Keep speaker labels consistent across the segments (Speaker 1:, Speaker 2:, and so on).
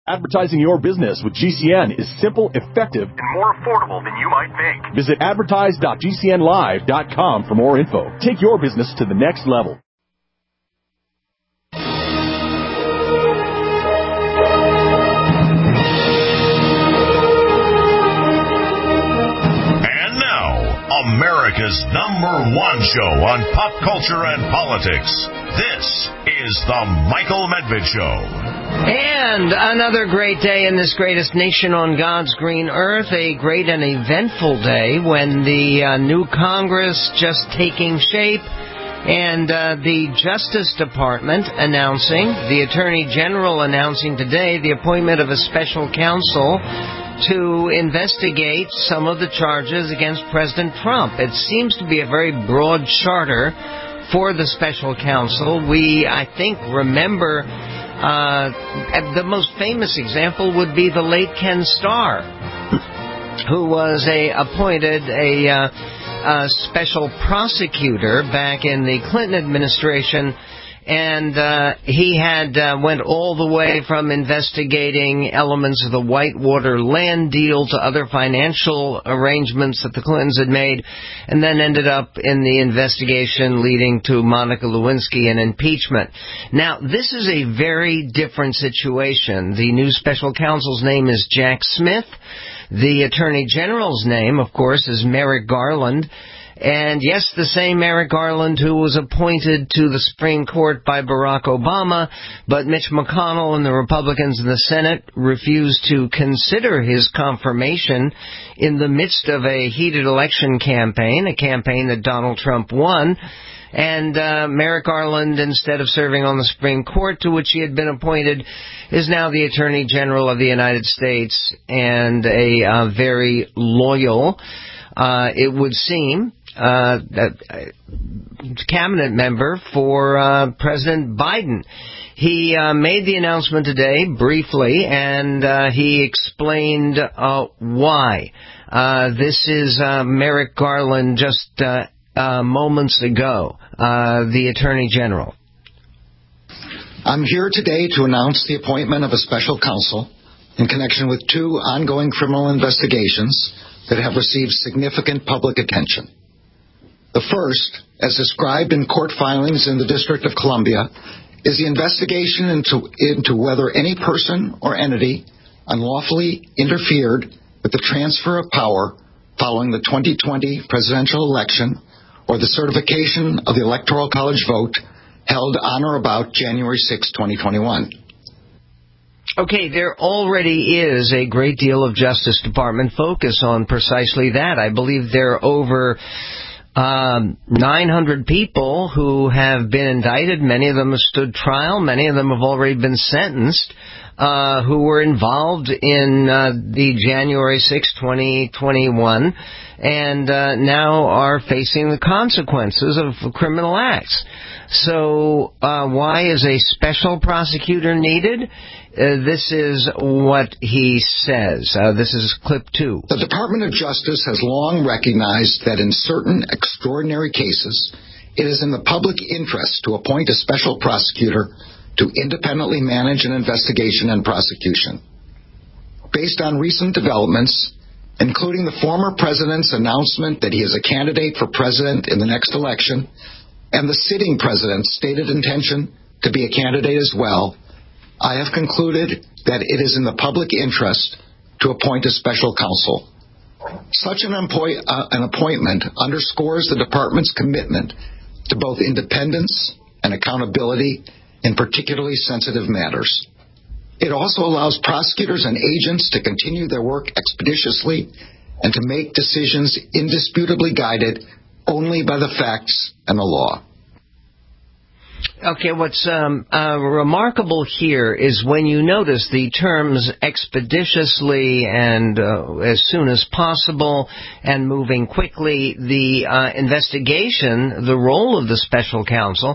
Speaker 1: Advertising your business with GCN is simple, effective, and more affordable than you might think. Visit advertise.gcnlive.com for more info. Take your business to the next level.
Speaker 2: And now, America's #1 show on pop culture and politics. This is The Michael Medved Show.
Speaker 3: And another great day in this greatest nation on God's green earth, a great and eventful day when the new Congress just taking shape and the Justice Department announcing, the Attorney General announcing today the appointment of a special counsel to investigate some of the charges against President Trump. It seems to be a very broad charter for the special counsel. We, I think, remember the most famous example would be the late Ken Starr, who was appointed a special prosecutor back in the Clinton administration, and he had went all the way from investigating elements of the Whitewater land deal to other financial arrangements that the Clintons had made, and then ended up in the investigation leading to Monica Lewinsky and impeachment. Now, this is a very different situation. The new special counsel's name is Jack Smith. The Attorney General's name, of course, is Merrick Garland. And yes, the same Merrick Garland who was appointed to the Supreme Court by Barack Obama, but Mitch McConnell and the Republicans in the Senate refused to consider his confirmation in the midst of a heated election campaign, a campaign that Donald Trump won. And Merrick Garland, instead of serving on the Supreme Court to which he had been appointed, is now the Attorney General of the United States and a very loyal, it would seem, cabinet member for President Biden. He made the announcement today briefly, and he explained why. This is Merrick Garland just moments ago, the Attorney General.
Speaker 4: I'm here today to announce the appointment of a special counsel in connection with 2 ongoing criminal investigations that have received significant public attention. The first, as described in court filings in the District of Columbia, is the investigation into whether any person or entity unlawfully interfered with the transfer of power following the 2020 presidential election or the certification of the Electoral College vote held on or about January 6, 2021.
Speaker 3: Okay, there already is a great deal of Justice Department focus on precisely that. I believe there are over 900 people who have been indicted. Many of them have stood trial. Many of them have already been sentenced, who were involved in the January 6, 2021, and now are facing the consequences of criminal acts. So why is a special prosecutor needed? This is what he says. This is clip 2.
Speaker 4: The Department of Justice has long recognized that in certain extraordinary cases, it is in the public interest to appoint a special prosecutor to independently manage an investigation and prosecution. Based on recent developments, including the former president's announcement that he is a candidate for president in the next election, and the sitting president's stated intention to be a candidate as well, I have concluded that it is in the public interest to appoint a special counsel. Such an appointment underscores the department's commitment to both independence and accountability in particularly sensitive matters. It also allows prosecutors and agents to continue their work expeditiously and to make decisions indisputably guided only by the facts and the law.
Speaker 3: Okay, what's remarkable here is when you notice the terms expeditiously and as soon as possible and moving quickly, the investigation, the role of the special counsel,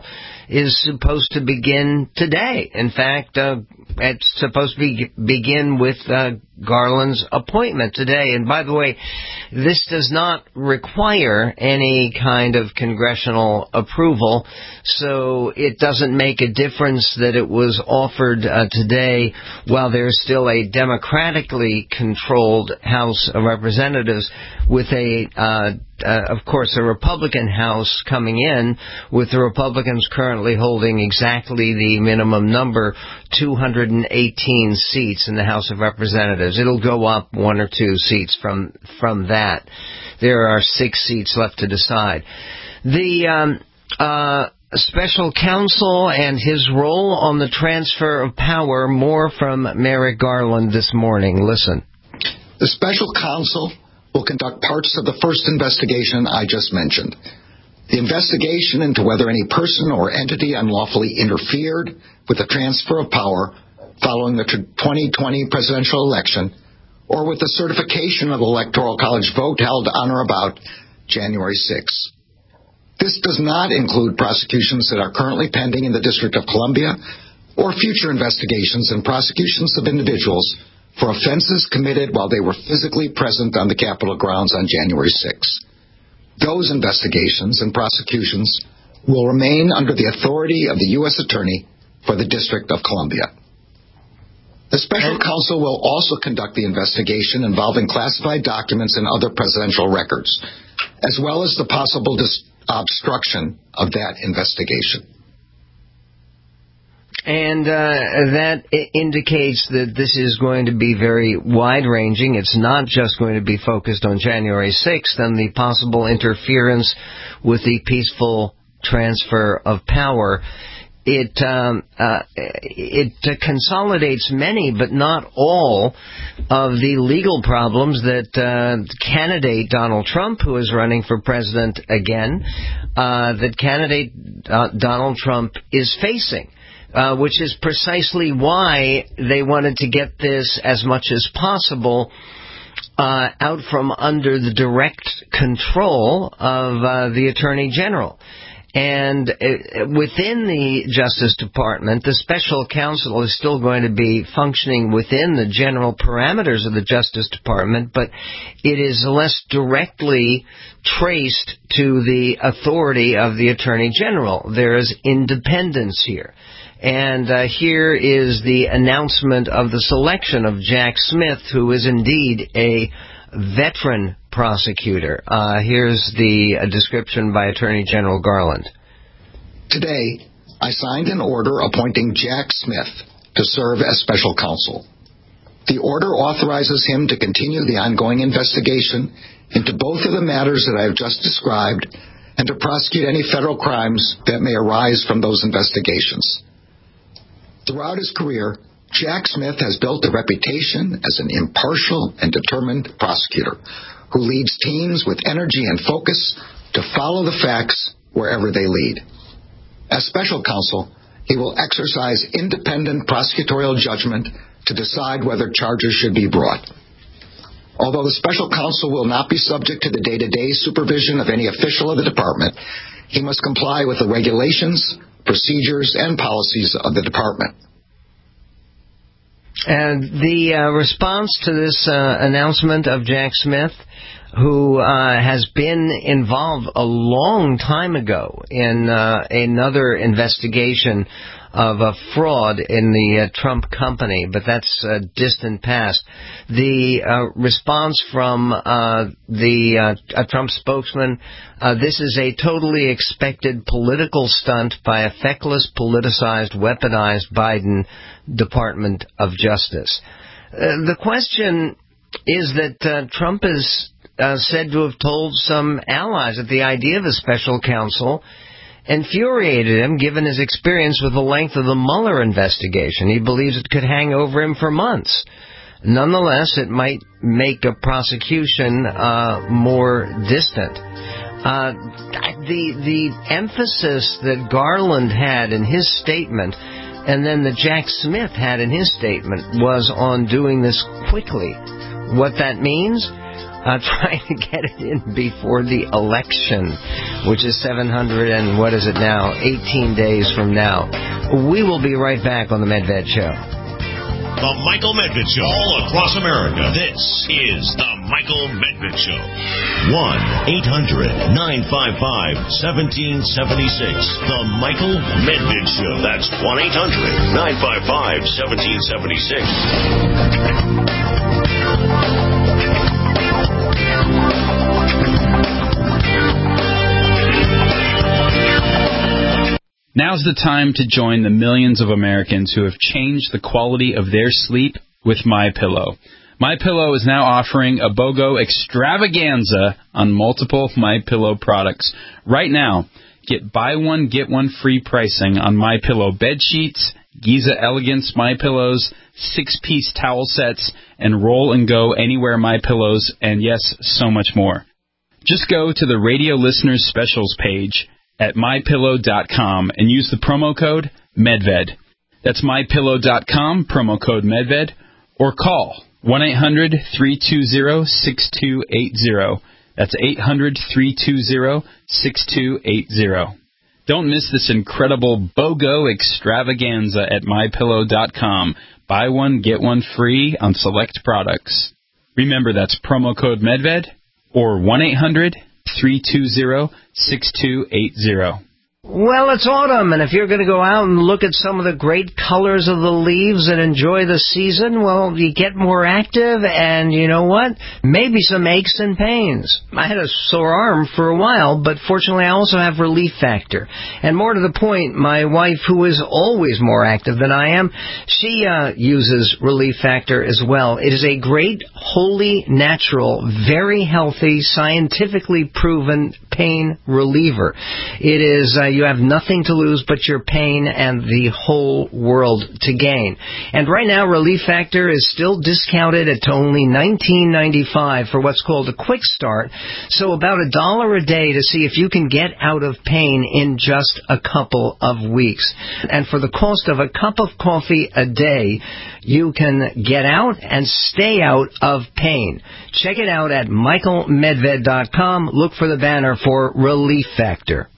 Speaker 3: is supposed to begin today. In fact, it's supposed to begin with Garland's appointment today. And by the way, this does not require any kind of congressional approval, so it doesn't make a difference that it was offered today while there's still a democratically controlled House of Representatives with of course, a Republican House coming in, with the Republicans currently holding exactly the minimum number, 218 seats in the House of Representatives. It'll go up 1 or 2 seats from that. There are 6 seats left to decide. The special counsel and his role on the transfer of power, more from Merrick Garland this morning. Listen.
Speaker 4: The special counsel will conduct parts of the first investigation I just mentioned. The investigation into whether any person or entity unlawfully interfered with the transfer of power following the 2020 presidential election, or with the certification of the Electoral College vote held on or about January 6. This does not include prosecutions that are currently pending in the District of Columbia, or future investigations and prosecutions of individuals for offenses committed while they were physically present on the Capitol grounds on January 6. Those investigations and prosecutions will remain under the authority of the U.S. Attorney for the District of Columbia. The special counsel will also conduct the investigation involving classified documents and other presidential records, as well as the possible obstruction of that investigation.
Speaker 3: And that indicates that this is going to be very wide-ranging. It's not just going to be focused on January 6th and the possible interference with the peaceful transfer of power. It consolidates many, but not all, of the legal problems that candidate Donald Trump, who is running for president again, Donald Trump is facing. Which is precisely why they wanted to get this as much as possible out from under the direct control of the Attorney General. And within the Justice Department, the special counsel is still going to be functioning within the general parameters of the Justice Department, but it is less directly traced to the authority of the Attorney General. There is independence here. And here is the announcement of the selection of Jack Smith, who is indeed a veteran prosecutor. Here's the description by Attorney General Garland.
Speaker 4: Today, I signed an order appointing Jack Smith to serve as special counsel. The order authorizes him to continue the ongoing investigation into both of the matters that I have just described and to prosecute any federal crimes that may arise from those investigations. Throughout his career, Jack Smith has built a reputation as an impartial and determined prosecutor who leads teams with energy and focus to follow the facts wherever they lead. As special counsel, he will exercise independent prosecutorial judgment to decide whether charges should be brought. Although the special counsel will not be subject to the day-to-day supervision of any official of the department, he must comply with the regulations, procedures, and policies of the department.
Speaker 3: And the response to this announcement of Jack Smith, who has been involved a long time ago in another investigation of a fraud in the Trump company, but that's distant past. The response from the Trump spokesman, this is a totally expected political stunt by a feckless, politicized, weaponized Biden Department of Justice. The question is that Trump is said to have told some allies that the idea of a special counsel infuriated him, given his experience with the length of the Mueller investigation. He believes it could hang over him for months. Nonetheless, it might make a prosecution more distant. The emphasis that Garland had in his statement, and then that Jack Smith had in his statement, was on doing this quickly. What that means? trying to get it in before the election, which is 700 and what is it now? 18 days from now. We will be right back on the Medved Show.
Speaker 2: The Michael Medved Show, all across America. This is the Michael Medved Show. 1-800-955-1776. The Michael Medved Show. That's 1-800-955-1776.
Speaker 5: Now's the time to join the millions of Americans who have changed the quality of their sleep with MyPillow. MyPillow is now offering a BOGO extravaganza on multiple MyPillow products. Right now, get buy one, get one free pricing on MyPillow bed sheets, Giza Elegance MyPillows, 6-piece towel sets, and Roll and Go Anywhere MyPillows, and yes, so much more. Just go to the Radio Listeners Specials page at MyPillow.com and use the promo code MEDVED. That's MyPillow.com, promo code MEDVED, or call 1-800-320-6280. That's 800-320-6280. Don't miss this incredible BOGO extravaganza at MyPillow.com. Buy one, get one free on select products. Remember, that's promo code MEDVED or 1-800-320-6280.
Speaker 3: Well, it's autumn, and if you're going to go out and look at some of the great colors of the leaves and enjoy the season, well, you get more active, and you know what? Maybe some aches and pains. I had a sore arm for a while, but fortunately I also have Relief Factor. And more to the point, my wife, who is always more active than I am, she uses Relief Factor as well. It is a great, wholly natural, very healthy, scientifically proven pain reliever. It is... you have nothing to lose but your pain and the whole world to gain. And right now, Relief Factor is still discounted at only $19.95 for what's called a quick start. So about $1 a day to see if you can get out of pain in just a couple of weeks. And for the cost of a cup of coffee a day, you can get out and stay out of pain. Check it out at michaelmedved.com. Look for the banner for Relief Factor.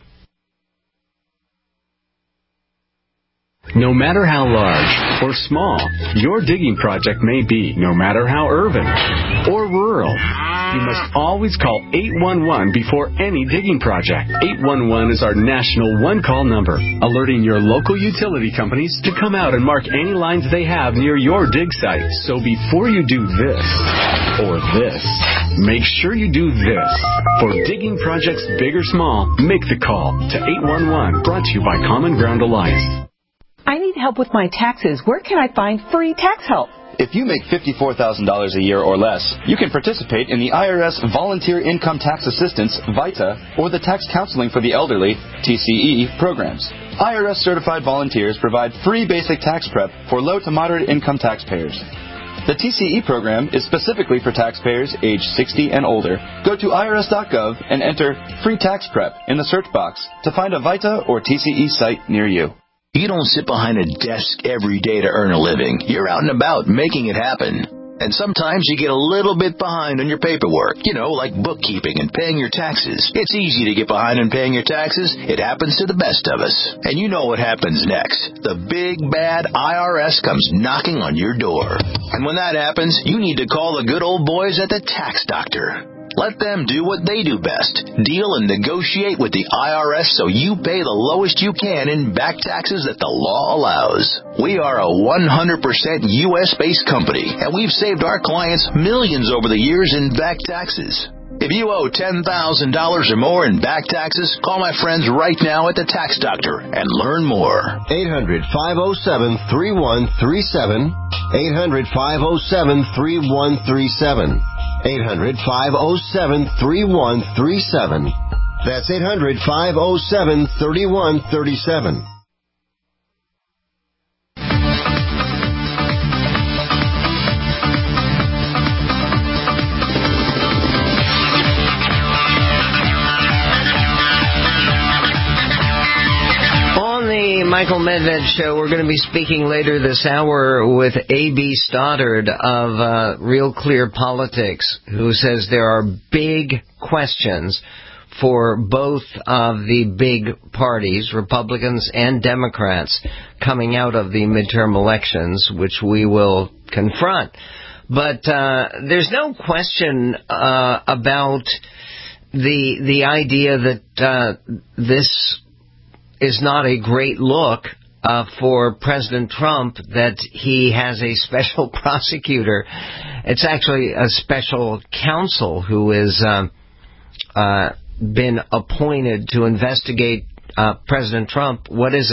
Speaker 6: No matter how large or small your digging project may be, no matter how urban or rural, you must always call 811 before any digging project. 811 is our national one-call number, alerting your local utility companies to come out and mark any lines they have near your dig site. So before you do this or this, make sure you do this. For digging projects big or small, make the call to 811, brought to you by Common Ground Alliance.
Speaker 7: I need help with my taxes. Where can I find free tax help?
Speaker 8: If you make $54,000 a year or less, you can participate in the IRS Volunteer Income Tax Assistance, VITA, or the Tax Counseling for the Elderly, TCE, programs. IRS-certified volunteers provide free basic tax prep for low to moderate income taxpayers. The TCE program is specifically for taxpayers age 60 and older. Go to irs.gov and enter Free Tax Prep in the search box to find a VITA or TCE site near you.
Speaker 9: You don't sit behind a desk every day to earn a living. You're out and about making it happen. And sometimes you get a little bit behind on your paperwork, like bookkeeping and paying your taxes. It's easy to get behind on paying your taxes. It happens to the best of us. And you know what happens next. The big, bad IRS comes knocking on your door. And when that happens, you need to call the good old boys at the Tax Doctor. Let them do what they do best. Deal and negotiate with the IRS so you pay the lowest you can in back taxes that the law allows. We are a 100% U.S.-based company, and we've saved our clients millions over the years in back taxes. If you owe $10,000 or more in back taxes, call my friends right now at the Tax Doctor and learn more.
Speaker 10: 800-507-3137. 800-507-3137. 800-507-3137. That's 800-507-3137.
Speaker 3: Michael Medved Show. We're going to be speaking later this hour with A.B. Stoddard of Real Clear Politics, who says there are big questions for both of the big parties, Republicans and Democrats, coming out of the midterm elections, which we will confront. But there's no question about the idea that this is not a great look for President Trump, that he has a special prosecutor. It's actually a special counsel who is been appointed to investigate President Trump,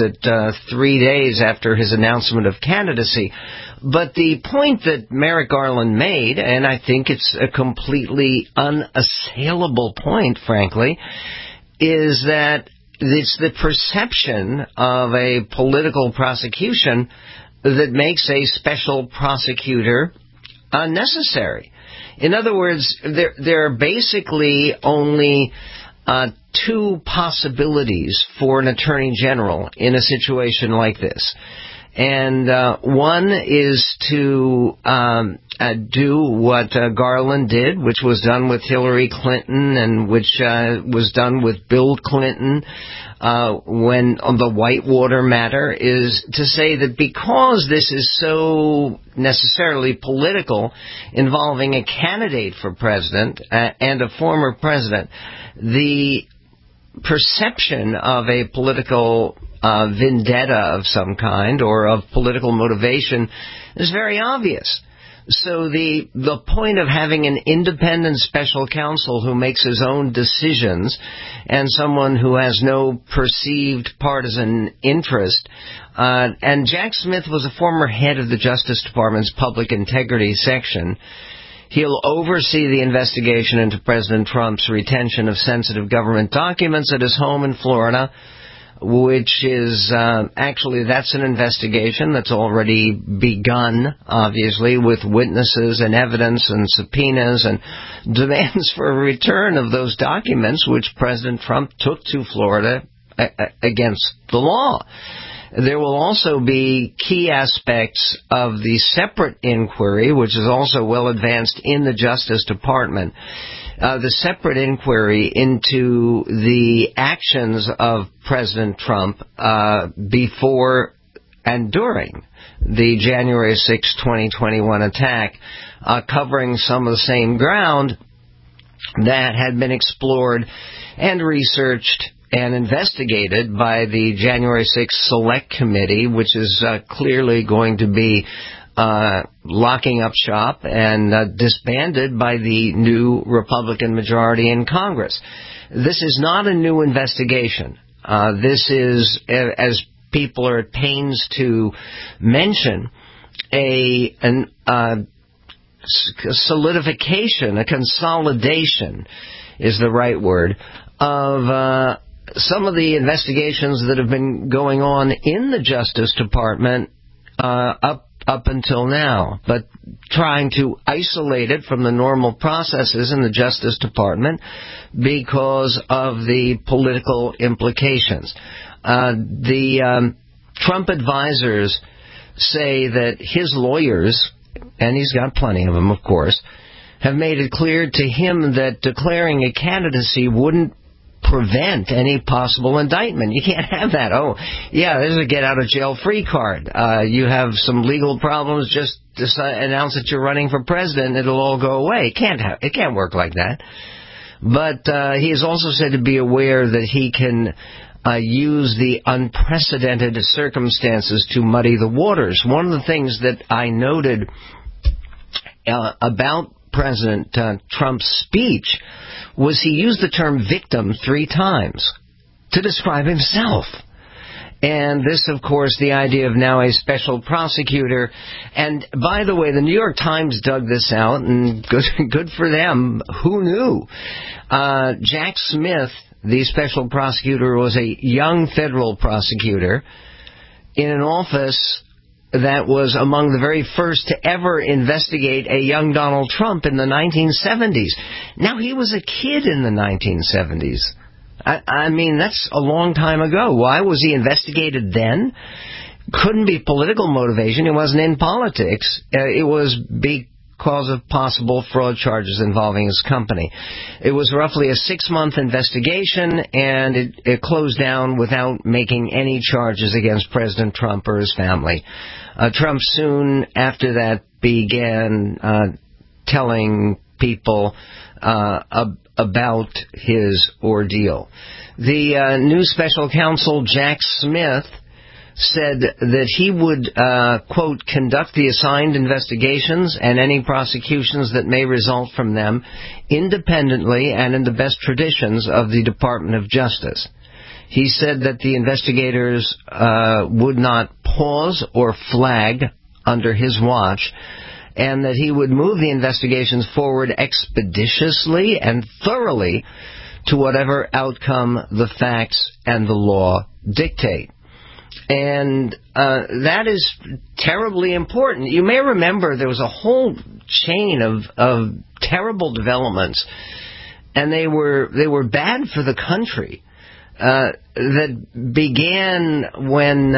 Speaker 3: 3 days after his announcement of candidacy. But the point that Merrick Garland made, and I think it's a completely unassailable point, frankly, is that it's the perception of a political prosecution that makes a special prosecutor unnecessary. In other words, there are basically only two possibilities for an attorney general in a situation like this. And one is to do what Garland did, which was done with Hillary Clinton and which was done with Bill Clinton when on the Whitewater matter, is to say that because this is so necessarily political, involving a candidate for president and a former president, the perception of a political vendetta of some kind or of political motivation is very obvious. So the point of having an independent special counsel who makes his own decisions and someone who has no perceived partisan interest, and Jack Smith was a former head of the Justice Department's Public Integrity Section. He'll oversee the investigation into President Trump's retention of sensitive government documents at his home in Florida, which is actually, that's an investigation that's already begun, obviously, with witnesses and evidence and subpoenas and demands for a return of those documents, which President Trump took to Florida against the law. There will also be key aspects of the separate inquiry, which is also well advanced in the Justice Department, the separate inquiry into the actions of President Trump before and during the January 6, 2021 attack, covering some of the same ground that had been explored and researched and investigated by the January 6 Select Committee, which is clearly going to be locking up shop and disbanded by the new Republican majority in Congress. This is not a new investigation. This is, as people are at pains to mention, a solidification, a consolidation is the right word, of some of the investigations that have been going on in the Justice Department up until now, but trying to isolate it from the normal processes in the Justice Department because of the political implications. The Trump advisors say that his lawyers, and he's got plenty of them, of course, have made it clear to him that declaring a candidacy wouldn't prevent any possible indictment. You can't have that. Oh, yeah, there's a get-out-of-jail-free card. You have some legal problems, just announce that you're running for president, it'll all go away. It can't work like that. But he is also said to be aware that he can use the unprecedented circumstances to muddy the waters. One of the things that I noted about President Trump's speech was he used the term victim 3 times to describe himself. And this, of course, the idea of now a special prosecutor. And by the way, the New York Times dug this out, and good for them. Who knew? Jack Smith, the special prosecutor, was a young federal prosecutor in an office that was among the very first to ever investigate a young Donald Trump in the 1970s. Now, he was a kid in the 1970s. I mean, that's a long time ago. Why was he investigated then? Couldn't be political motivation. It wasn't in politics. It was because of possible fraud charges involving his company. It was roughly a 6-month investigation, and it closed down without making any charges against President Trump or his family. Trump soon after that began telling people about his ordeal. The new special counsel, Jack Smith, said that he would, quote, conduct the assigned investigations and any prosecutions that may result from them independently and in the best traditions of the Department of Justice. He said that the investigators would not pause or flag under his watch, and that he would move the investigations forward expeditiously and thoroughly to whatever outcome the facts and the law dictate. And that is terribly important. You may remember there was a whole chain of terrible developments, and they were bad for the country, that began when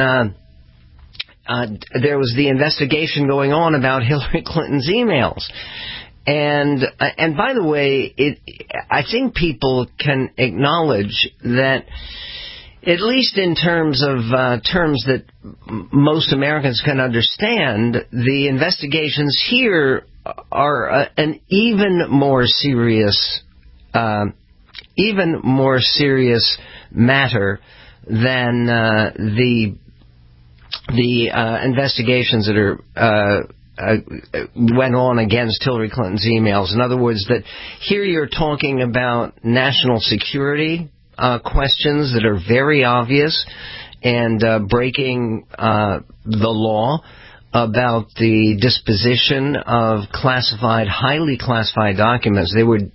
Speaker 3: there was the investigation going on about Hillary Clinton's emails. And by the way, I think people can acknowledge that, at least in terms of terms that most Americans can understand, the investigations here are an even more serious matter than the investigations that went on against Hillary Clinton's emails. In other words, that here you're talking about national security questions that are very obvious and breaking the law about the disposition of highly classified documents. They were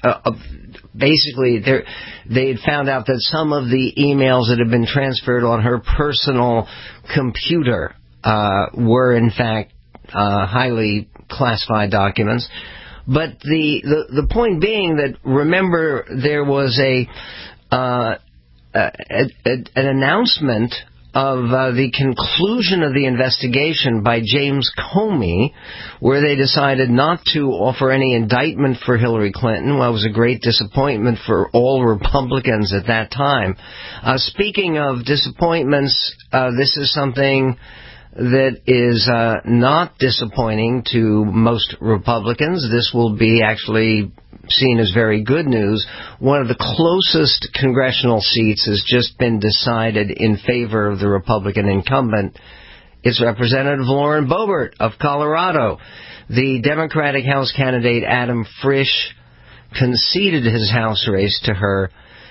Speaker 3: basically, they had found out that some of the emails that had been transferred on her personal computer were in fact highly classified documents. But the point being that, remember, there was an announcement of the conclusion of the investigation by James Comey, where they decided not to offer any indictment for Hillary Clinton. Well, it was a great disappointment for all Republicans at that time. Speaking of disappointments, this is something that is not disappointing to most Republicans. This will be actually seen as very good news. One of the closest congressional seats has just been decided in favor of the Republican incumbent. It's Representative Lauren Boebert of Colorado. The Democratic House candidate Adam Frisch conceded his House race to her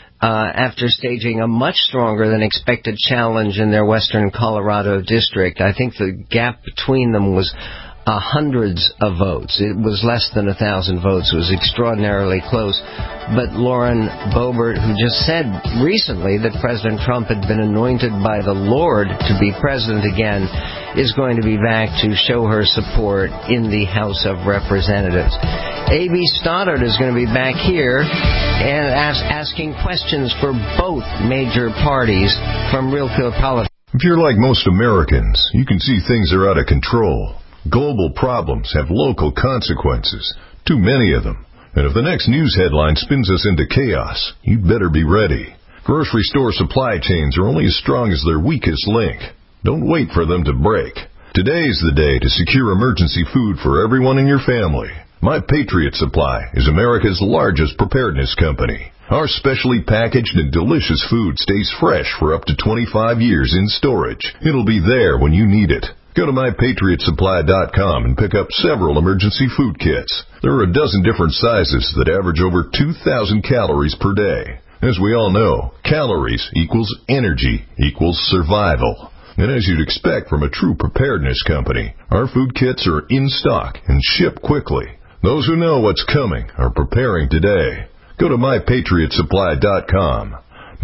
Speaker 3: after staging a much stronger than expected challenge in their western Colorado district. I think the gap between them was hundreds of votes. It was less than 1,000 votes. It was extraordinarily close. But Lauren Boebert, who just said recently that President Trump had been anointed by the Lord to be president again, is going to be back to show her support in the House of Representatives. A.B. Stoddard is going to be back here and asking questions for both major parties from Real Clear Politics.
Speaker 11: If you're like most Americans, you can see things are out of control. Global problems have local consequences, too many of them. And if the next news headline spins us into chaos, you better be ready. Grocery store supply chains are only as strong as their weakest link. Don't wait for them to break. Today is the day to secure emergency food for everyone in your family. My Patriot Supply is America's largest preparedness company. Our specially packaged and delicious food stays fresh for up to 25 years in storage. It'll be there when you need it. Go to MyPatriotSupply.com and pick up several emergency food kits. There are a dozen different sizes that average over 2,000 calories per day. As we all know, calories equals energy equals survival. And as you'd expect from a true preparedness company, our food kits are in stock and ship quickly. Those who know what's coming are preparing today. Go to MyPatriotSupply.com.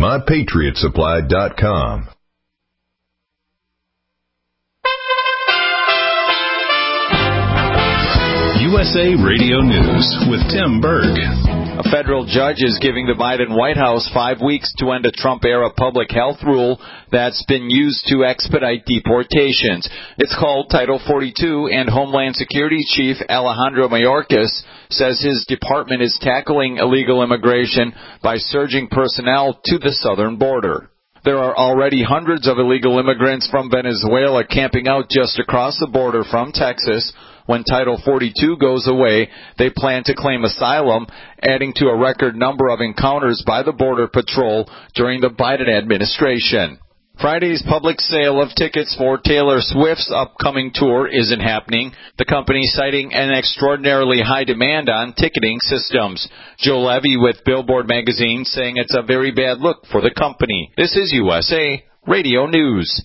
Speaker 11: MyPatriotSupply.com.
Speaker 1: USA Radio News with Tim Berg.
Speaker 12: A federal judge is giving the Biden White House 5 weeks to end a Trump-era public health rule that's been used to expedite deportations. It's called Title 42, and Homeland Security Chief Alejandro Mayorkas says his department is tackling illegal immigration by surging personnel to the southern border. There are already hundreds of illegal immigrants from Venezuela camping out just across the border from Texas. When Title 42 goes away, they plan to claim asylum, adding to a record number of encounters by the Border Patrol during the Biden administration. Friday's public sale of tickets for Taylor Swift's upcoming tour isn't happening, the company citing an extraordinarily high demand on ticketing systems. Joe Levy with Billboard magazine saying it's a very bad look for the company. This is USA Radio News.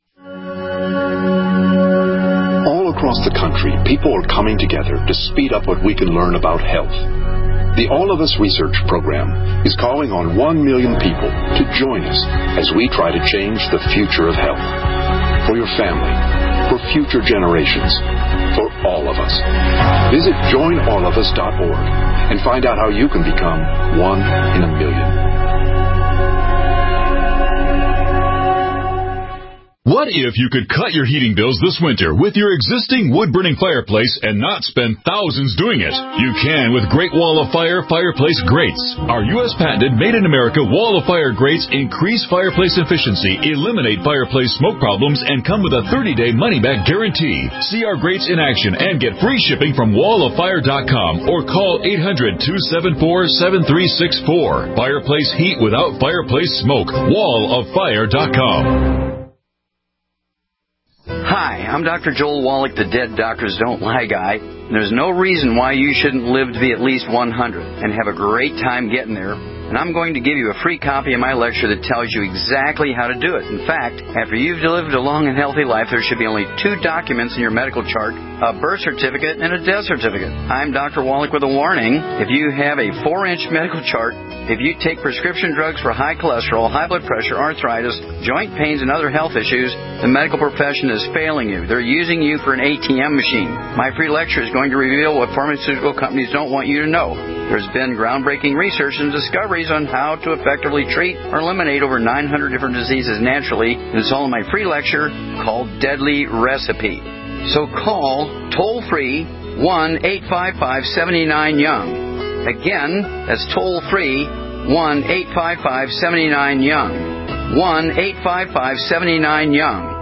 Speaker 13: Across the country, people are coming together to speed up what we can learn about health. The All of Us Research Program is calling on 1 million people to join us as we try to change the future of health. For your family, for future generations, for all of us. Visit joinallofus.org and find out how you can become 1 in a million.
Speaker 14: What if you could cut your heating bills this winter with your existing wood-burning fireplace and not spend thousands doing it? You can with Great Wall of Fire fireplace grates. Our U.S. patented made-in-America Wall of Fire grates increase fireplace efficiency, eliminate fireplace smoke problems, and come with a 30-day money-back guarantee. See our grates in action and get free shipping from walloffire.com or call 800-274-7364. Fireplace heat without fireplace smoke. walloffire.com.
Speaker 15: Hi, I'm Dr. Joel Wallach, the Dead Doctors Don't Lie guy. There's no reason why you shouldn't live to be at least 100 and have a great time getting there. And I'm going to give you a free copy of my lecture that tells you exactly how to do it. In fact, after you've lived a long and healthy life, there should be only 2 documents in your medical chart, a birth certificate and a death certificate. I'm Dr. Wallach with a warning. If you have a 4-inch medical chart, if you take prescription drugs for high cholesterol, high blood pressure, arthritis, joint pains, and other health issues, the medical profession is failing you. They're using you for an ATM machine. My free lecture is going to reveal what pharmaceutical companies don't want you to know. There's been groundbreaking research and discoveries on how to effectively treat or eliminate over 900 different diseases naturally, and it's all in my free lecture called Deadly Recipe. So call toll-free 1-855-79-YOUNG. Again, that's toll-free 1-855-79-YOUNG. 1-855-79-YOUNG.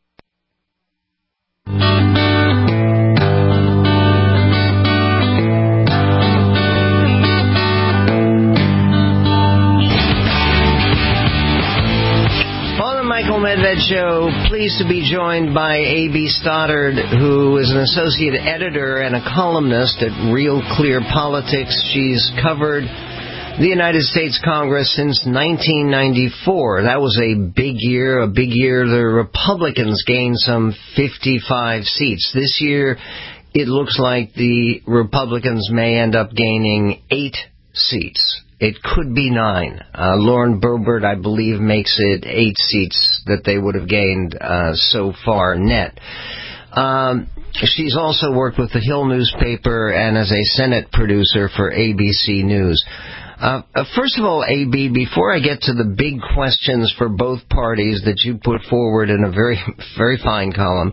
Speaker 3: Michael Medved Show, pleased to be joined by A.B. Stoddard, who is an associate editor and a columnist at Real Clear Politics. She's covered the United States Congress since 1994. That was a big year. The Republicans gained some 55 seats. This year, it looks like the Republicans may end up gaining 8 seats. It could be 9. Lauren Boebert, I believe, makes it 8 seats that they would have gained so far net. She's also worked with the Hill newspaper and as a Senate producer for ABC News. First of all, A.B., before I get to the big questions for both parties that you put forward in a very, very fine column,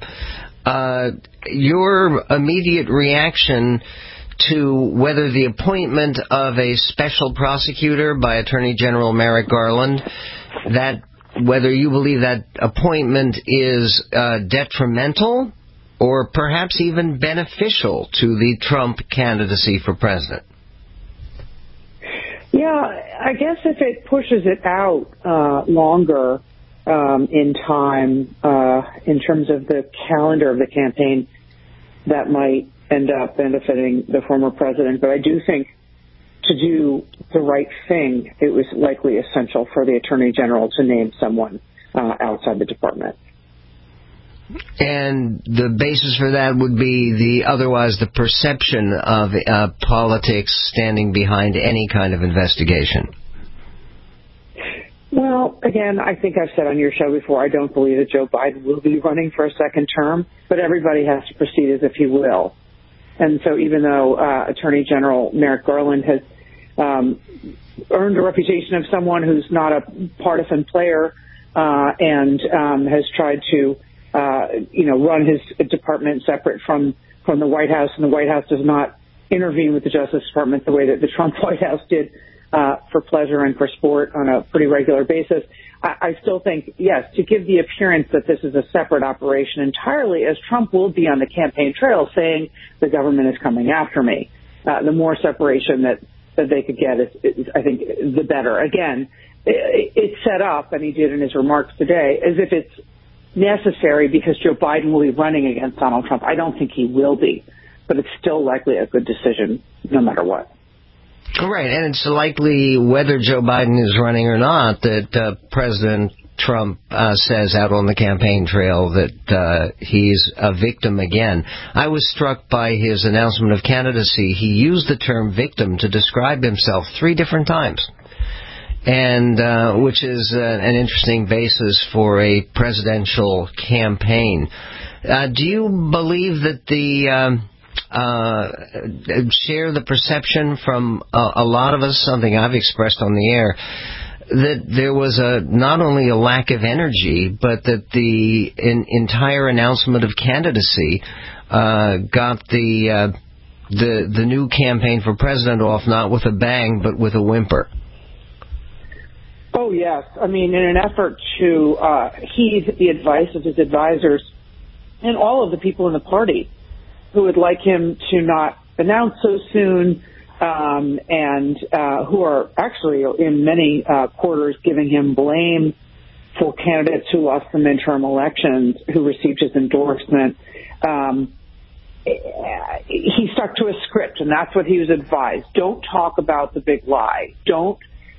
Speaker 3: your immediate reaction to whether the appointment of a special prosecutor by Attorney General Merrick Garland, that whether you believe that appointment is detrimental or perhaps even beneficial to the Trump candidacy for president.
Speaker 16: Yeah, I guess if it pushes it out longer in time, in terms of the calendar of the campaign, that might end up benefiting the former president. But I do think to do the right thing, it was likely essential for the Attorney General to name someone outside the department.
Speaker 3: And the basis for that would be the perception of politics standing behind any kind of investigation.
Speaker 16: Well, again, I think I've said on your show before, I don't believe that Joe Biden will be running for a second term, but everybody has to proceed as if he will. And so even though Attorney General Merrick Garland has earned a reputation of someone who's not a partisan player and has tried to, run his department separate from the White House, and the White House does not intervene with the Justice Department the way that the Trump White House did for pleasure and for sport on a pretty regular basis. I still think, yes, to give the appearance that this is a separate operation entirely, as Trump will be on the campaign trail saying the government is coming after me. The more separation that they could get is, I think, the better. Again, it's set up, and he did in his remarks today, as if it's necessary because Joe Biden will be running against Donald Trump. I don't think he will be, but it's still likely a good decision no matter what.
Speaker 3: Right, and it's likely whether Joe Biden is running or not that President Trump says out on the campaign trail that he's a victim again. I was struck by his announcement of candidacy. He used the term victim to describe himself 3 different times, and which is an interesting basis for a presidential campaign. Do you believe that share the perception from a lot of us, something I've expressed on the air, that there was not only a lack of energy, but that the entire announcement of candidacy got the new campaign for president off not with a bang, but with a whimper?
Speaker 16: Oh, yes. I mean, in an effort to heed the advice of his advisors and all of the people in the party who would like him to not announce so soon, and who are actually in many quarters giving him blame for candidates who lost the midterm elections, who received his endorsement. He stuck to a script, and that's what he was advised. Don't talk about the big lie. Don't,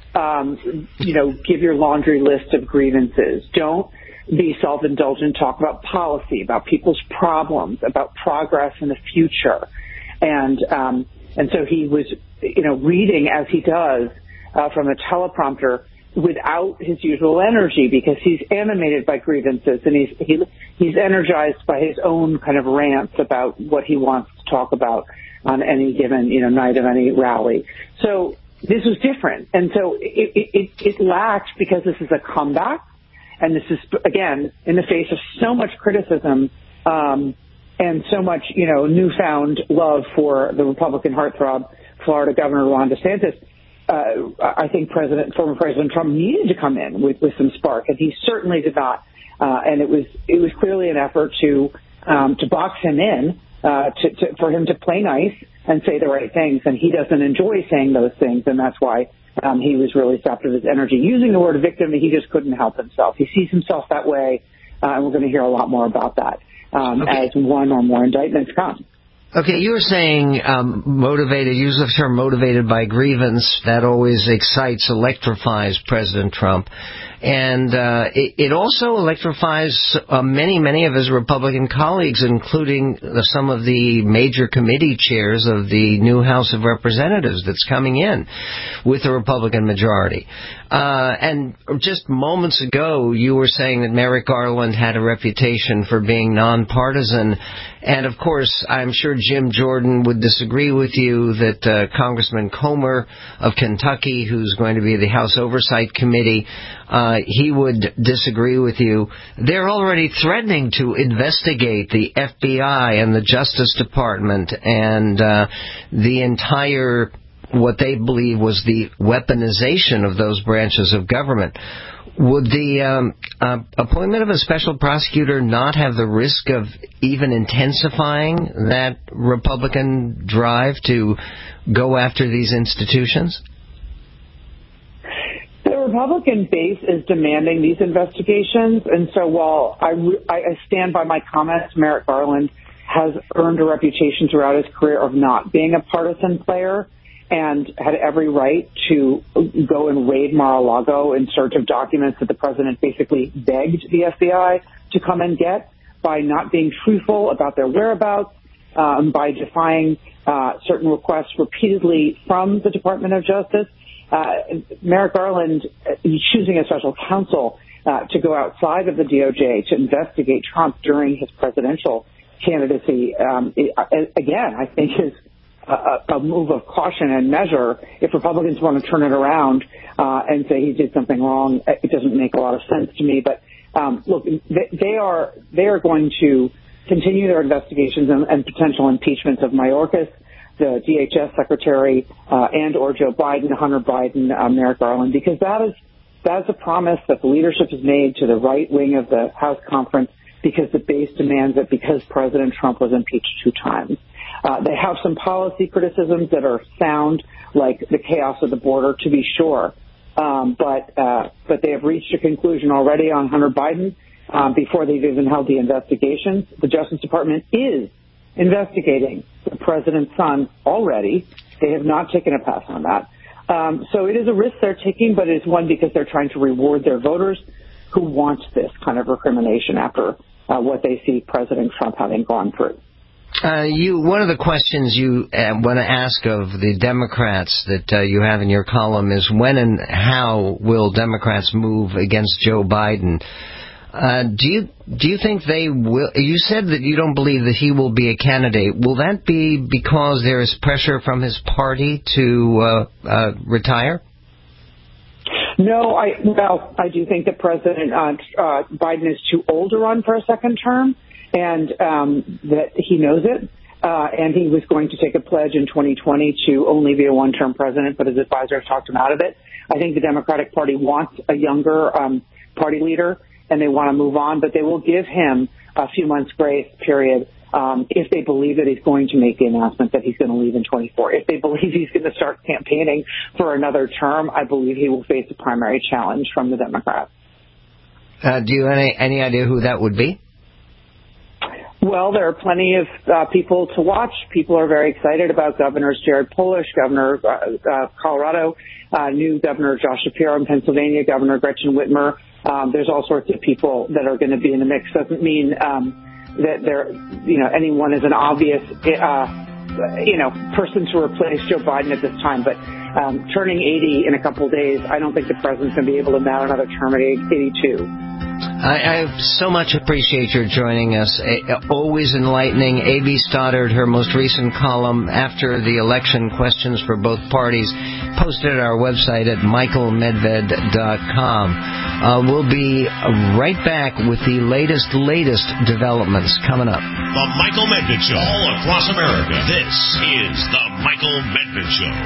Speaker 16: give your laundry list of grievances. Don't be self-indulgent, talk about policy, about people's problems, about progress in the future. And so he was, reading as he does from a teleprompter without his usual energy, because he's animated by grievances and he's energized by his own kind of rants about what he wants to talk about on any given, night of any rally. So this was different. And so it lacked, because this is a comeback. And this is, again, in the face of so much criticism and so much, newfound love for the Republican heartthrob, Florida Governor Ron DeSantis. I think former President Trump needed to come in with some spark, and he certainly did not. And it was clearly an effort to box him in, for him to play nice and say the right things. And he doesn't enjoy saying those things, and that's why he was really sapped of his energy. Using the word victim, he just couldn't help himself. He sees himself that way, and we're going to hear a lot more about that as one or more indictments come.
Speaker 3: Okay, you were saying motivated, use the term motivated by grievance. That always excites, electrifies President Trump. And it also electrifies many of his Republican colleagues, including some of the major committee chairs of the new House of Representatives that's coming in with the Republican majority. And just moments ago, you were saying that Merrick Garland had a reputation for being nonpartisan. And, of course, I'm sure Jim Jordan would disagree with you that Congressman Comer of Kentucky, who's going to be the House Oversight Committee, he would disagree with you. They're already threatening to investigate the FBI and the Justice Department and the entire, what they believe was the weaponization of those branches of government. Would the appointment of a special prosecutor not have the risk of even intensifying that Republican drive to go after these institutions?
Speaker 16: The Republican base is demanding these investigations, and so while I stand by my comments, Merrick Garland has earned a reputation throughout his career of not being a partisan player, and had every right to go and raid Mar-a-Lago in search of documents that the president basically begged the FBI to come and get by not being truthful about their whereabouts, by defying certain requests repeatedly from the Department of Justice. Merrick Garland choosing a special counsel to go outside of the DOJ to investigate Trump during his presidential candidacy, again, I think is a move of caution and measure. If Republicans want to turn it around and say he did something wrong, it doesn't make a lot of sense to me. But look, they are going to continue their investigations and potential impeachments of Mayorkas, the DHS secretary, and or Joe Biden, Hunter Biden, Merrick Garland, because that is a promise that the leadership has made to the right wing of the House conference, because the base demands it, because President Trump was impeached 2 times. They have some policy criticisms that are sound, like the chaos of the border, to be sure. But they have reached a conclusion already on Hunter Biden before they've even held the investigations. The Justice Department is investigating the president's son already. They have not taken a pass on that. So it is a risk they're taking, but it's one because they're trying to reward their voters who want this kind of recrimination after what they see President Trump having gone through.
Speaker 3: One of the questions you want to ask of the Democrats that you have in your column is when and how will Democrats move against Joe Biden? Do you think they will? You said that you don't believe that he will be a candidate. Will that be because there is pressure from his party to retire?
Speaker 16: No, I do think that President Biden is too old to run for a second term, and that he knows it. And he was going to take a pledge in 2020 to only be a one-term president, but his advisors talked him out of it. I think the Democratic Party wants a younger party leader, and they want to move on, but they will give him a few months grace period if they believe that he's going to make the announcement that he's going to leave in 24. If they believe he's going to start campaigning for another term, I believe he will face a primary challenge from the Democrats.
Speaker 3: Do you have any idea who that would be?
Speaker 16: Well, there are plenty of people to watch. People are very excited about Governors Jared Polis, Governor Colorado, new Governor Josh Shapiro in Pennsylvania, Governor Gretchen Whitmer. There's all sorts of people that are going to be in the mix. Doesn't mean that anyone is an obvious, person to replace Joe Biden at this time. But turning 80 in a couple of days, I don't think the president's going to be able to mount another term at age 82.
Speaker 3: I so much appreciate your joining us. Always enlightening. A.B. Stoddard, her most recent column after the election, questions for both parties, posted at our website at michaelmedved.com. We'll be right back with the latest developments coming up.
Speaker 2: The Michael Medved Show, all across America. This is the Michael Medved Show.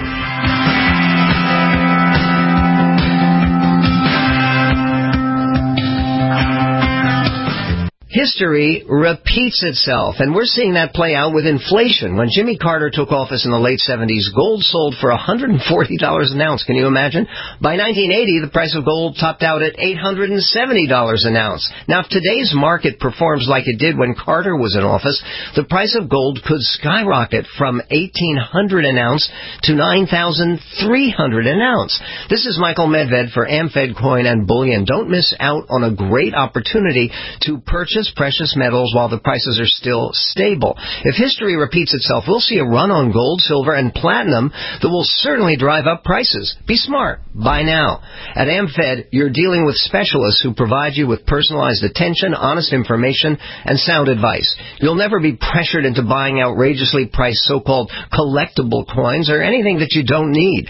Speaker 3: History repeats itself, and we're seeing that play out with inflation. When Jimmy Carter took office in the late 70s, gold sold for $140 an ounce. Can you imagine? By 1980, the price of gold topped out at $870 an ounce. Now, if today's market performs like it did when Carter was in office, the price of gold could skyrocket from $1,800 an ounce to $9,300 an ounce. This is Michael Medved for AmFed Coin and Bullion. Don't miss out on a great opportunity to purchase precious metals while the prices are still stable. If history repeats itself, we'll see a run on gold, silver, and platinum that will certainly drive up prices. Be smart. Buy now. At AmFed, you're dealing with specialists who provide you with personalized attention, honest information, and sound advice. You'll never be pressured into buying outrageously priced so-called collectible coins or anything that you don't need.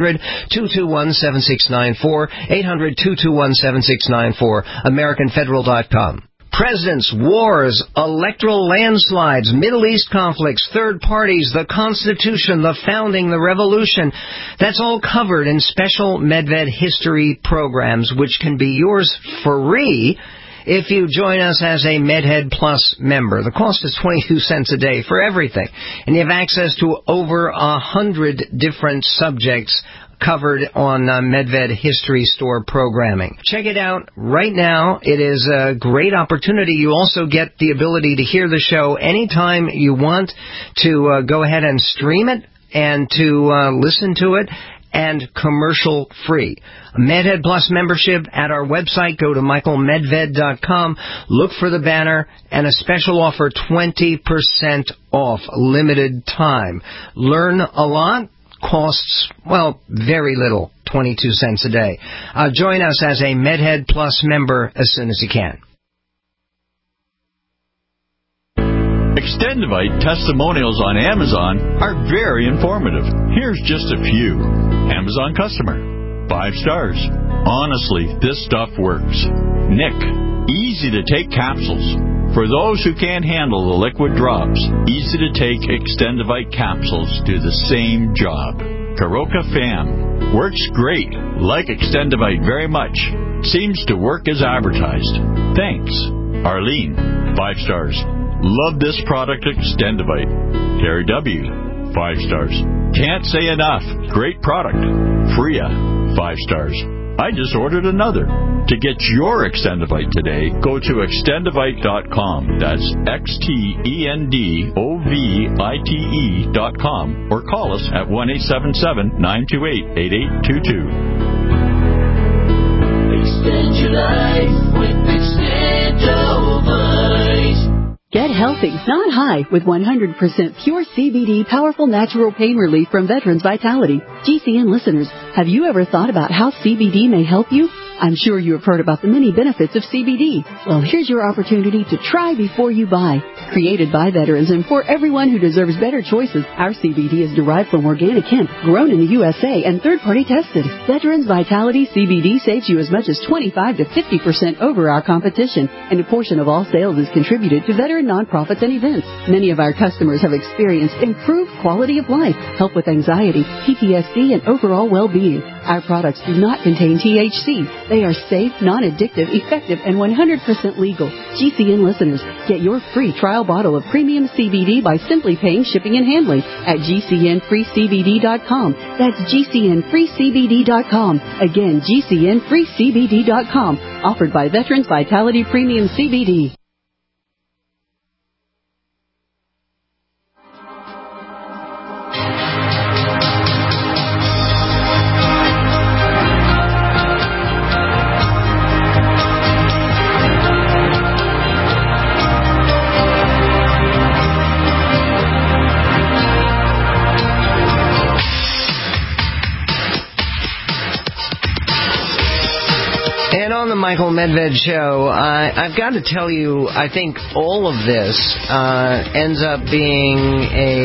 Speaker 3: 800-221-7694, 800-221-7694, AmericanFederal.com. Presidents, wars, electoral landslides, Middle East conflicts, third parties, the Constitution, the founding, the revolution. That's all covered in special Medved history programs, which can be yours free if you join us as a MedHead Plus member. The cost is 22 cents a day for everything, and you have access to over 100 different subjects covered on Medved History Store programming. Check it out right now. It is a great opportunity. You also get the ability to hear the show anytime you want, to go ahead and stream it and to listen to it, and commercial free. MedHead Plus membership at our website. Go to michaelmedved.com. Look for the banner and a special offer, 20% off, limited time. Learn a lot. Costs, well, very little, 22 cents a day. Join us as a MedHead Plus member as soon as you can.
Speaker 17: Extendivite testimonials on Amazon are very informative. Here's just a few. Amazon customer. 5 stars. Honestly, this stuff works. Nick. Easy to take capsules. For those who can't handle the liquid drops, easy to take Extendivite capsules do the same job. Karoka Fam. Works great. Like Extendivite very much. Seems to work as advertised. Thanks. Arlene. 5 stars. Love this product, Extendivite. Terry W. 5 stars. Can't say enough. Great product. Freya. 5 stars. I just ordered another. To get your Extendivite today, go to extendivite.com. That's XTENDOVITE.com or call us at 1-877-928-8822.
Speaker 18: Extend your life with Extendovite.
Speaker 19: Get healthy, not high, with 100% pure CBD powerful natural pain relief from Veterans Vitality. GCN listeners, have you ever thought about how CBD may help you? I'm sure you have heard about the many benefits of CBD. Well, here's your opportunity to try before you buy. Created by veterans and for everyone who deserves better choices, our CBD is derived from organic hemp, grown in the USA, and third-party tested. Veterans Vitality CBD saves you as much as 25 to 50% over our competition, and a portion of all sales is contributed to veteran nonprofits and events. Many of our customers have experienced improved quality of life, help with anxiety, PTSD, and overall well-being. Our products do not contain THC. They are safe, non-addictive, effective, and 100% legal. GCN listeners, get your free trial bottle of premium CBD by simply paying shipping and handling at GCNFreeCBD.com. That's GCNFreeCBD.com. Again, GCNFreeCBD.com. Offered by Veterans Vitality Premium CBD.
Speaker 3: On the Michael Medved Show, I've got to tell you, I think all of this ends up being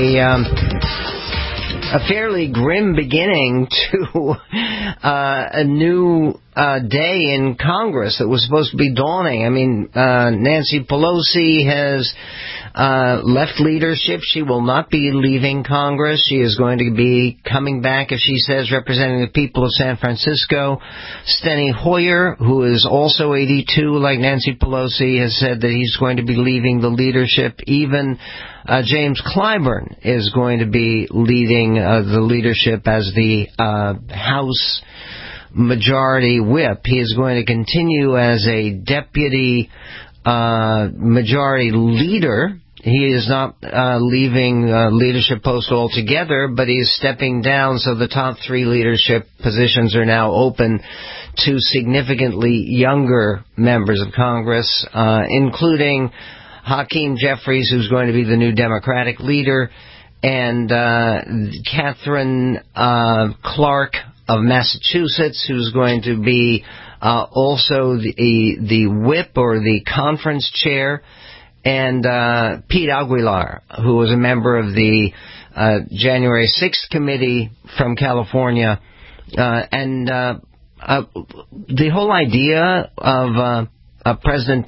Speaker 3: a fairly grim beginning to a new day in Congress that was supposed to be dawning. I mean, Nancy Pelosi has left leadership. She will not be leaving Congress. She is going to be coming back, as she says, representing the people of San Francisco. Steny Hoyer, who is also 82, like Nancy Pelosi, has said that he's going to be leaving the leadership. Even James Clyburn is going to be leading the leadership as the House Majority Whip. He is going to continue as a deputy majority leader. He is not leaving leadership post altogether, but he is stepping down, so the top 3 leadership positions are now open to significantly younger members of Congress, including Hakeem Jeffries, who's going to be the new Democratic leader, and Catherine Clark of Massachusetts, who's going to be also the whip or the conference chair, and Pete Aguilar, who was a member of the January 6th committee from California. And the whole idea of President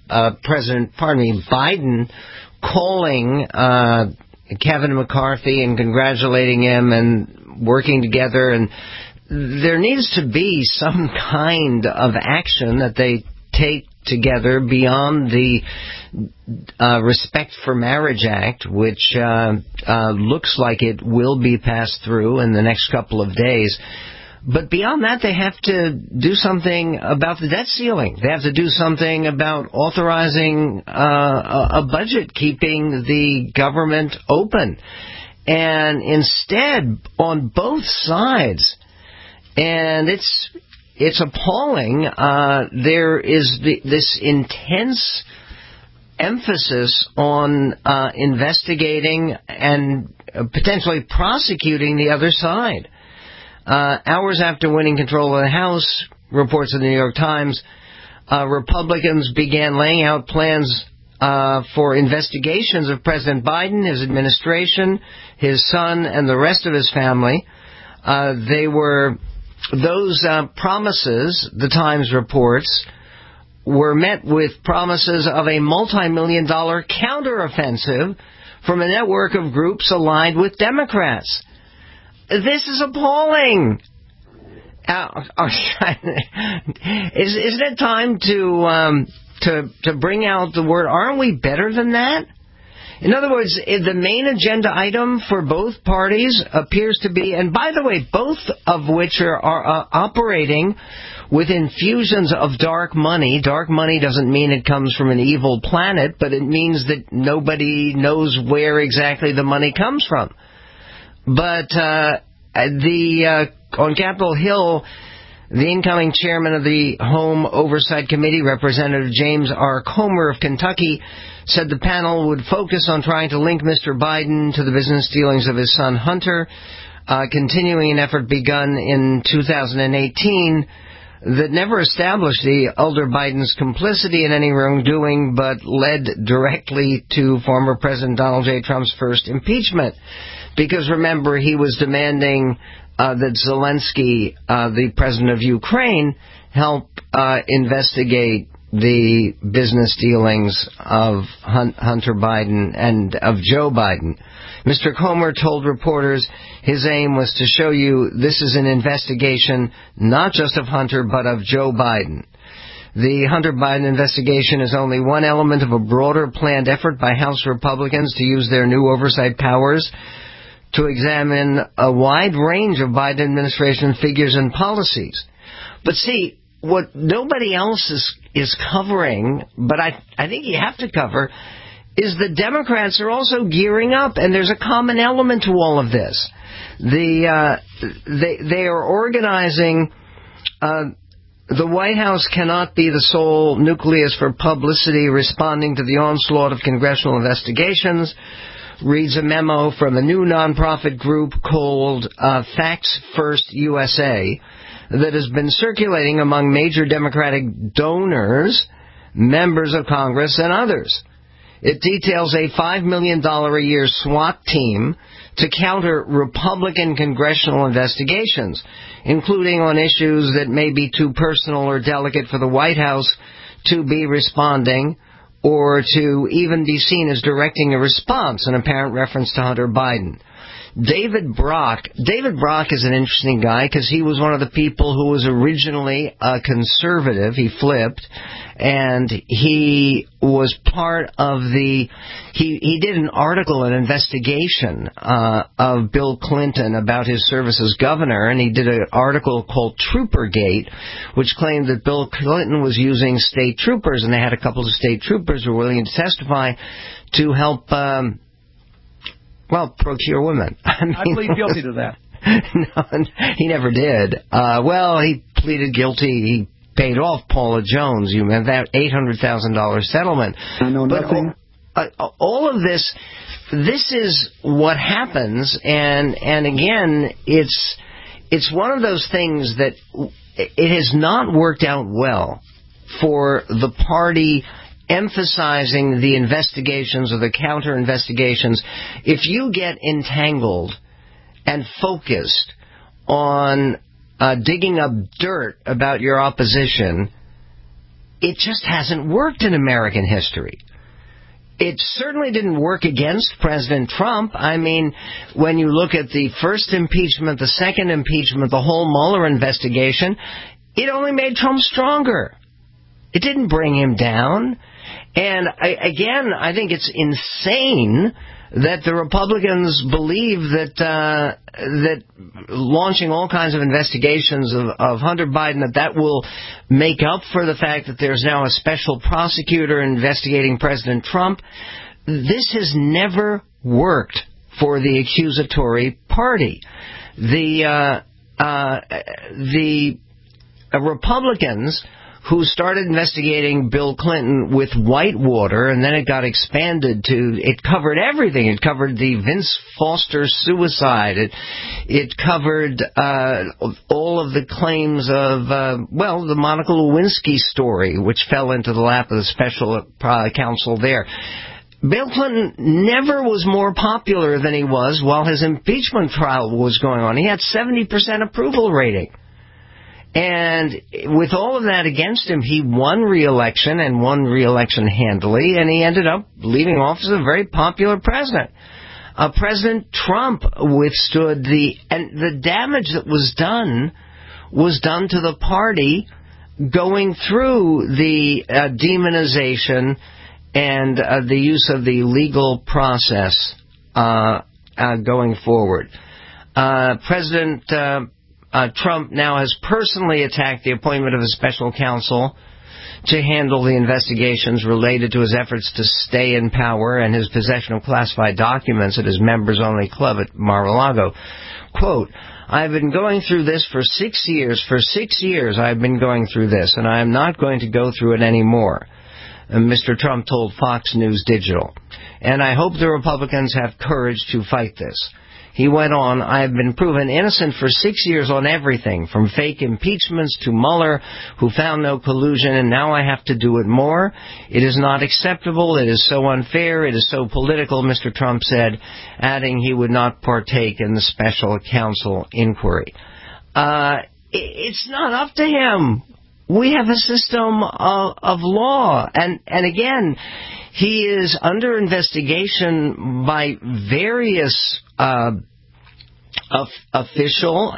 Speaker 3: Biden calling Kevin McCarthy and congratulating him and working together, and there needs to be some kind of action that they take together beyond the Respect for Marriage Act, which looks like it will be passed through in the next couple of days. But beyond that, they have to do something about the debt ceiling. They have to do something about authorizing a budget, keeping the government open. And instead, on both sides, and it's appalling, there is this intense emphasis on investigating and potentially prosecuting the other side. Hours after winning control of the House, reports of the New York Times, Republicans began laying out plans for investigations of President Biden, his administration, his son, and the rest of his family. Those promises, the Times reports, were met with promises of a multi-million-dollar counteroffensive from a network of groups aligned with Democrats. This is appalling. Isn't it time to bring out the word, aren't we better than that? In other words, the main agenda item for both parties appears to be, and by the way, both of which are operating with infusions of dark money. Dark money doesn't mean it comes from an evil planet, but it means that nobody knows where exactly the money comes from. But on Capitol Hill, the incoming chairman of the Home Oversight Committee, Representative James R. Comer of Kentucky, said the panel would focus on trying to link Mr. Biden to the business dealings of his son Hunter, continuing an effort begun in 2018 that never established the elder Biden's complicity in any wrongdoing, but led directly to former President Donald J. Trump's first impeachment. Because remember, he was demanding that Zelensky, the president of Ukraine, help investigate the business dealings of Hunter Biden and of Joe Biden. Mr. Comer told reporters his aim was to show you this is an investigation not just of Hunter but of Joe Biden. The Hunter Biden investigation is only one element of a broader planned effort by House Republicans to use their new oversight powers to examine a wide range of Biden administration figures and policies. But see, what nobody else is covering, but I think you have to cover, is the Democrats are also gearing up, and there's a common element to all of this. They are organizing. The White House cannot be the sole nucleus for publicity responding to the onslaught of congressional investigations, reads a memo from a new nonprofit group called Facts First USA that has been circulating among major Democratic donors, members of Congress, and others. It details a $5 million a year SWAT team to counter Republican congressional investigations, including on issues that may be too personal or delicate for the White House to be responding or to even be seen as directing a response, an apparent reference to Hunter Biden. David Brock is an interesting guy because he was one of the people who was originally a conservative. He flipped, and he was part of he did an article, an investigation of Bill Clinton about his service as governor, and he did an article called Troopergate, which claimed that Bill Clinton was using state troopers, and they had a couple of state troopers who were willing to testify to help procure women.
Speaker 20: I plead guilty to that.
Speaker 3: No, he never did. He pleaded guilty. He paid off Paula Jones. You remember that $800,000 settlement.
Speaker 20: I know nothing.
Speaker 3: All of this is what happens, and again, it's one of those things that it has not worked out well for the party emphasizing the investigations or the counter-investigations. If you get entangled and focused on digging up dirt about your opposition, it just hasn't worked in American history. It certainly didn't work against President Trump. I mean, when you look at the first impeachment, the second impeachment, the whole Mueller investigation, it only made Trump stronger. It didn't bring him down. And I think it's insane that the Republicans believe that launching all kinds of investigations of Hunter Biden, that will make up for the fact that there's now a special prosecutor investigating President Trump. This has never worked for the accusatory party. The Republicans who started investigating Bill Clinton with Whitewater, and then it got expanded it covered everything. It covered the Vince Foster suicide. It covered all of the claims of, the Monica Lewinsky story, which fell into the lap of the special counsel there. Bill Clinton never was more popular than he was while his impeachment trial was going on. He had 70% approval rating. And with all of that against him, he won re-election and won re-election handily, and he ended up leaving office as a very popular president. President Trump withstood the damage that was done to the party going through the demonization and the use of the legal process going forward. President Trump now has personally attacked the appointment of a special counsel to handle the investigations related to his efforts to stay in power and his possession of classified documents at his members-only club at Mar-a-Lago. Quote, "I've been going through this for 6 years. For 6 years I've been going through this, and I am not going to go through it anymore," Mr. Trump told Fox News Digital. "And I hope the Republicans have courage to fight this." He went on, "I have been proven innocent for 6 years on everything, from fake impeachments to Mueller, who found no collusion, and now I have to do it more. It is not acceptable. It is so unfair. It is so political," Mr. Trump said, adding he would not partake in the special counsel inquiry. It's not up to him. We have a system of law. And again, he is under investigation by various official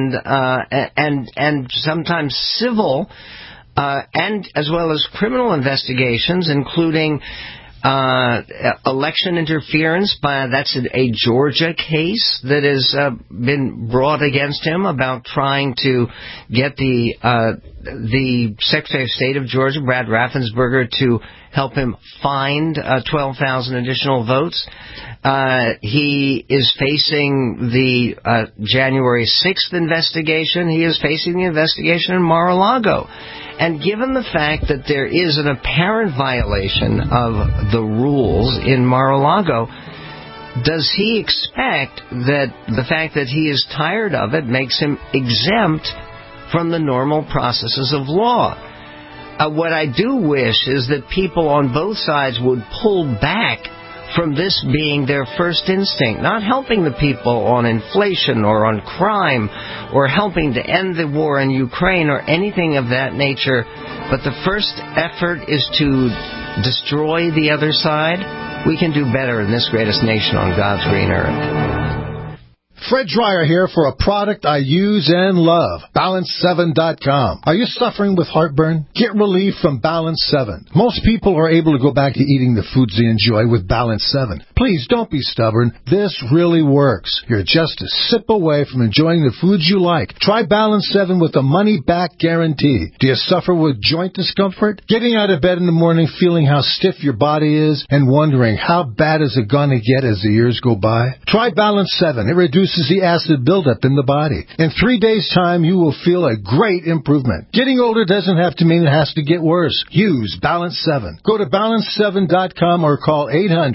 Speaker 3: and sometimes civil and as well as criminal investigations, including election interference. That's a Georgia case that has been brought against him about trying to get the Secretary of State of Georgia, Brad Raffensperger, to help him find 12,000 additional votes. He is facing the January 6th investigation. He is facing the investigation in Mar-a-Lago. And given the fact that there is an apparent violation of the rules in Mar-a-Lago, does he expect that the fact that he is tired of it makes him exempt from the normal processes of law? What I do wish is that people on both sides would pull back from this being their first instinct, not helping the people on inflation or on crime or helping to end the war in Ukraine or anything of that nature, but the first effort is to destroy the other side. We can do better in this greatest nation on God's green earth.
Speaker 21: Fred Dreyer here for a product I use and love, Balance7.com. Are you suffering with heartburn? Get relief from Balance 7. Most people are able to go back to eating the foods they enjoy with Balance 7. Please don't be stubborn. This really works. You're just a sip away from enjoying the foods you like. Try Balance 7 with a money-back guarantee. Do you suffer with joint discomfort? Getting out of bed in the morning feeling how stiff your body is and wondering how bad is it going to get as the years go by? Try Balance 7. It reduces the acid buildup in the body. In 3 days' time, you will feel a great improvement. Getting older doesn't have to mean it has to get worse. Use Balance 7. Go to Balance7.com or call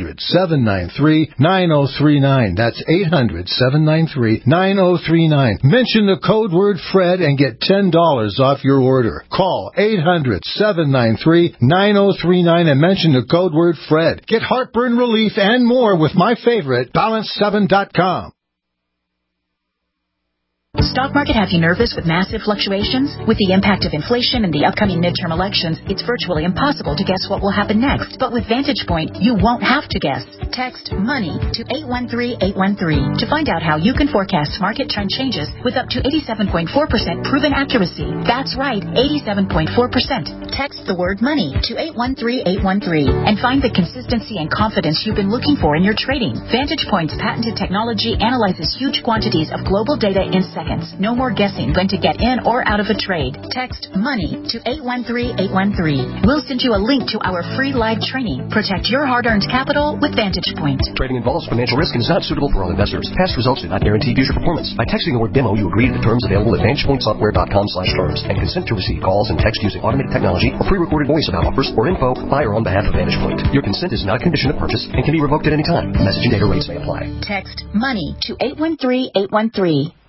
Speaker 21: 800-793-9039. That's 800-793-9039. Mention the code word Fred and get $10 off your order. Call 800-793-9039 and mention the code word Fred. Get heartburn relief and more with my favorite, Balance7.com.
Speaker 22: Stock market have you nervous with massive fluctuations? With the impact of inflation and the upcoming midterm elections, it's virtually impossible to guess what will happen next. But with Vantage Point, you won't have to guess. Text MONEY to 813-813 to find out how you can forecast market trend changes with up to 87.4% proven accuracy. That's right, 87.4%. Text the word MONEY to 813-813 and find the consistency and confidence you've been looking for in your trading. Vantage Point's patented technology analyzes huge quantities of global data in seconds options. No more guessing when to get in or out of a trade. Text MONEY to 813-813. We'll send you a link to our free live training. Protect your hard-earned capital with Vantage Point.
Speaker 4: Trading involves financial risk and is not suitable for all investors. Past results do not guarantee future performance. By texting the word demo, you agree to the terms available at VantagePointSoftware.com/terms and consent to receive calls and text using automated technology or pre-recorded voice about offers or info by or on behalf of Vantage Point. Your consent is not a condition of purchase and can be revoked at any time. Message and data rates may apply.
Speaker 22: Text MONEY to 813-813.